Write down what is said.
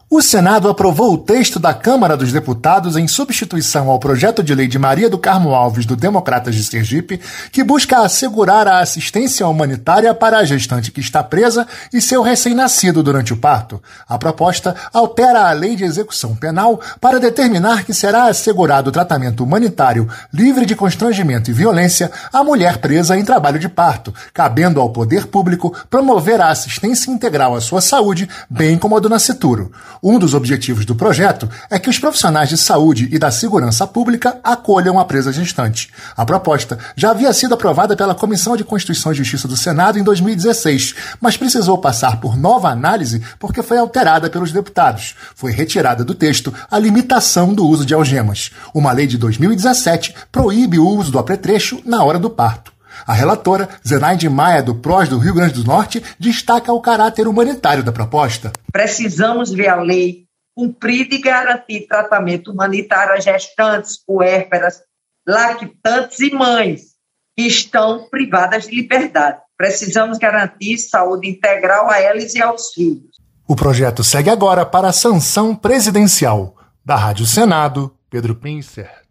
O Senado aprovou o texto da Câmara dos Deputados em substituição ao projeto de lei de Maria do Carmo Alves, do Democratas de Sergipe, que busca assegurar a assistência humanitária para a gestante que está presa e seu recém-nascido durante o parto. A proposta altera a Lei de Execução Penal para determinar que será assegurado o tratamento humanitário livre de constrangimento e violência à mulher presa em trabalho de parto, cabendo ao poder público promover a assistência integral à sua saúde, bem como a do nascituro. Um dos objetivos do projeto é que os profissionais de saúde e da segurança pública acolham a presa gestante. A proposta já havia sido aprovada pela Comissão de Constituição e Justiça do Senado em 2016, mas precisou passar por nova análise porque foi alterada pelos deputados. Foi retirada do texto a limitação do uso de algemas. Uma lei de 2017 proíbe o uso do apetrecho na hora do parto. A relatora, Zenaide Maia, do PROS do Rio Grande do Norte, destaca o caráter humanitário da proposta. Precisamos ver a lei cumprida e garantir tratamento humanitário a gestantes, puérperas, lactantes e mães que estão privadas de liberdade. Precisamos garantir saúde integral a elas e aos filhos. O projeto segue agora para a sanção presidencial. Da Rádio Senado, Pedro Pincer.